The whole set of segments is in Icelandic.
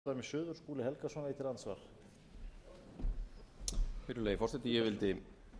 Skúli Helgason veitir andsvar. Virðulegi forseti, ég vildi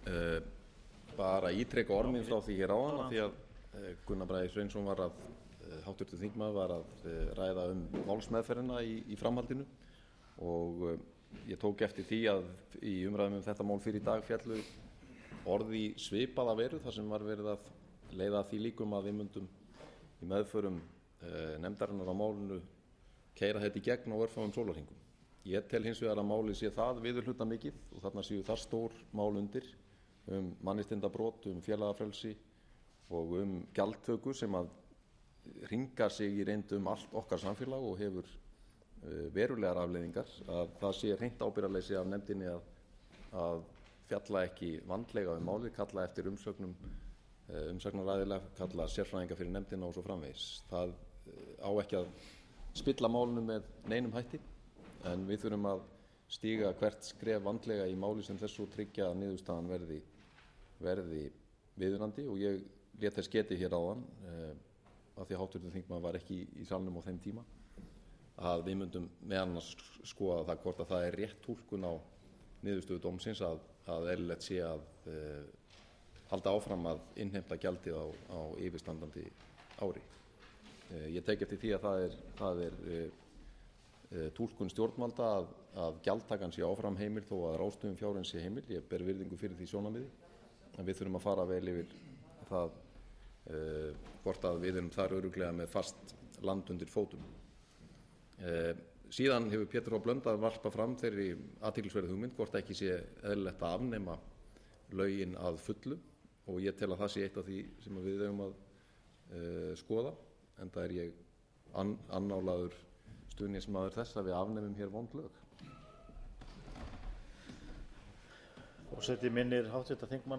bara ítreka orð mín frá því hér áðan af því að Gunnar Bragi Sveinsson háttvirtur þingmaður var að ræða málsmeðferðina í framhaldinu og ég tók eftir því að í umræðum þetta mál fyrir í dag féllu orð í svipaða veru þar sem var verið að leiða að því líkum að við myndum í meðförum nefndarinnar á málinu keyra þetta í gegn á örfáum sólarhringum. Ég tel hins vegar að málið sé það viðurhluta mikið og þarna séu þar stór mál undir mannréttindabrot, félagafrelsi og gjaldtöku sem að hringar sig í reynd allt okkar samfélag og hefur verulegar afleiðingar, að það sé hreint ábyrgðarleysi af nefndinni að fjalla ekki vandlega málið, kalla eftir umsögnum umsagnaraðila, kalla sérfræðinga fyrir nefndina og svo framvegis. Það á ekki að spilla málinu með neinum hætti en við þurfum að stíga hvert skref vandlega í máli sem þessu og tryggja að niðurstaðan verði viðunandi og ég lét þess getið hér áðan af því að háttvirtur þingmaður var ekki í salnum á þeim tíma að við myndum með annars skoða það hvort að það er rétt túlkun á niðurstöðu dómsins að eðlilegt sé að halda áfram að innheimta gjaldið á yfirstandandi ári. Ég tek eftir því að það er túlkun stjórnvalda að gjaldtakan sé áfram heimil þó að ráðstöfun fjárins sé heimil. Ég ber virðingu fyrir því sjónarmiði en við þurfum að fara vel yfir það hvort að við erum þar örugglega með fast land undir fótum. Síðan hefur Pétur H. Blöndal varpað fram þeirri athyglisverðu hugmynd hvort ekki sé eðlilegt að afnema lögin að fullu og ég tel að það sé eitt af því sem við eigum að skoða enda er ég annálaður stuðningsmaður þess að við afnemum hér vond lög. Forseti minnir háttvirta þingmann